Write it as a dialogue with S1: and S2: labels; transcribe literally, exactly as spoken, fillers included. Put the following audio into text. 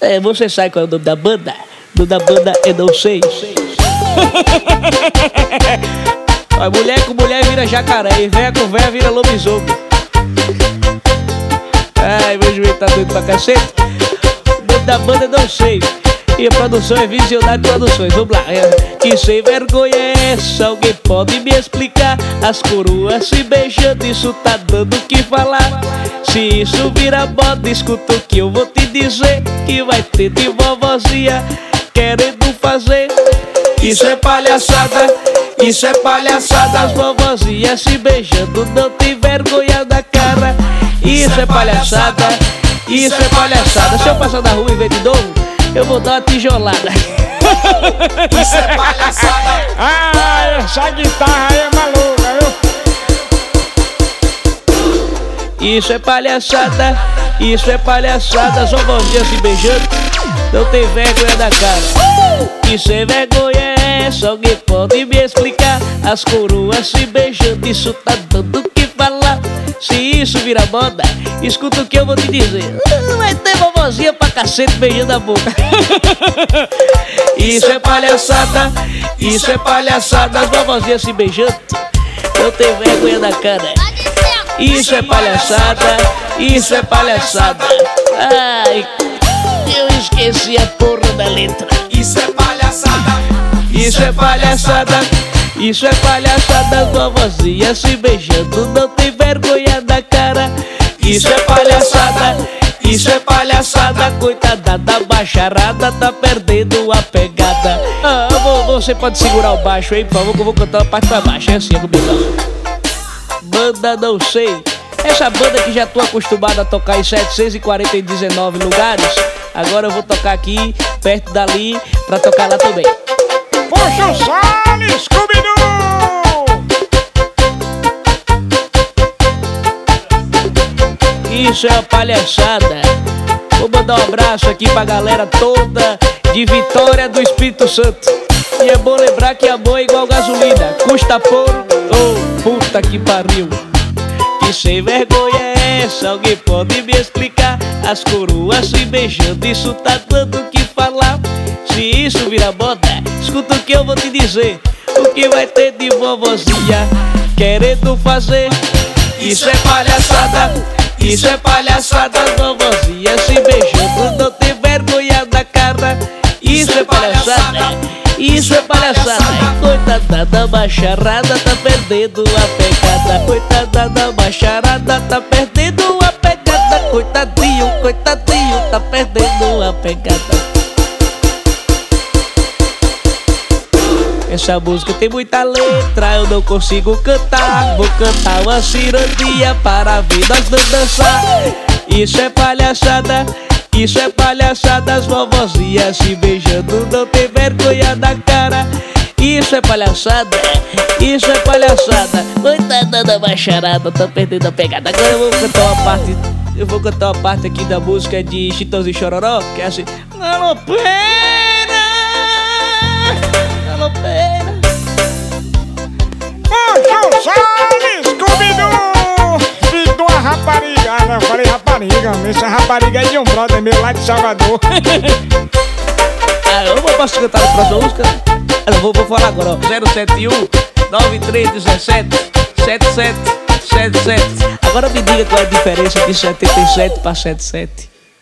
S1: É, você sabe qual é o nome da banda? O nome da banda eu não sei. Ó, mulher com mulher vira jacaré e véia com véia vira lobisomem. Ai, meu joelho tá doido pra cacete. O nome da banda eu não sei. E a produção é Visionário Produções. Vamos lá. Que sem vergonha é essa? Alguém pode me explicar? As coroas se beijando, isso tá dando o que falar. Se isso vira moda, escuta o que eu vou te dizer. Que vai ter de vovozinha querendo fazer. Isso é palhaçada, isso é palhaçada. As vovozinhas se beijando, não tem vergonha na cara. Isso é palhaçada, isso é palhaçada. Se eu passar na rua e ver de novo, eu vou dar uma tijolada.
S2: Isso é palhaçada.
S3: Ah, essa guitarra aí é maluca, viu?
S1: Isso é palhaçada, isso é palhaçada. As vovozinhas se beijando, não tem vergonha na cara. Que sem vergonha é essa? Alguém pode me explicar? As coroas se beijando, isso tá dando o que falar. Se isso vira moda, escuta o que eu vou te dizer. Vai ter vovozinha pra cacete beijando a boca. Isso é palhaçada, isso é palhaçada. As vovozinhas se beijando, não tem vergonha na cara. Isso é palhaçada, isso é palhaçada. Ai, eu esqueci a porra da letra.
S2: Isso é palhaçada.
S1: Isso é palhaçada, isso é palhaçada. As vovozinhas se beijando, não tem vergonha na cara. Isso é palhaçada, isso é palhaçada. Coitada da bacharada, tá perdendo a pegada. Ah, vou, você pode segurar o baixo aí, por favor, que eu vou cantar uma parte pra baixo. É assim, comigo. Banda não sei. Essa banda que já tô acostumado a tocar em setecentos e quarenta e dezenove lugares, agora eu vou tocar aqui, perto dali, pra tocar lá também.
S3: Puxa o Sole, Scooby-Doo!
S1: Isso é uma palhaçada. Vou mandar um abraço aqui pra galera toda de Vitória do Espírito Santo. E é bom lembrar que amor é igual gasolina, custa pouco, oh, puta que pariu. Que sem vergonha é essa? Alguém pode me explicar? As coroas se beijando, isso tá dando o que falar. Se isso vira moda, escuta o que eu vou te dizer. O que vai ter de vovozinha querendo fazer. Isso é palhaçada, isso é palhaçada. As vovozinhas se beijando, não tem vergonha na cara. Isso é palhaçada, isso é palhaçada. Coitada da bacharada, tá perdendo a pegada. Coitada da bacharada, tá perdendo a pegada. Coitadinho, coitadinho, tá perdendo a pegada. Essa música tem muita letra, eu não consigo cantar. Vou cantar uma cirandinha para ver nós não dançar. Isso é palhaçada, isso é palhaçada. As vovozinhas se beijando, não tem vergonha na cara. Isso é palhaçada, isso é palhaçada. Coitada da bacharada, tá perdendo a pegada. Agora eu vou cantar uma parte, eu vou cantar uma parte aqui da música de Chitãozinho e Chororó, que é assim: galopeira, galopeira.
S3: Puxa o Sole, Scooby-Doo! Filho de uma rapariga. Ah, não, eu falei rapariga, essa rapariga é de um brother meu lá de Salvador.
S1: Ah, eu não posso cantar a próxima música? Eu vou, vou falar agora, ó. zero sete um, nove três um sete, sete sete sete sete. Agora me diga qual é a diferença de setenta e sete para setenta e sete.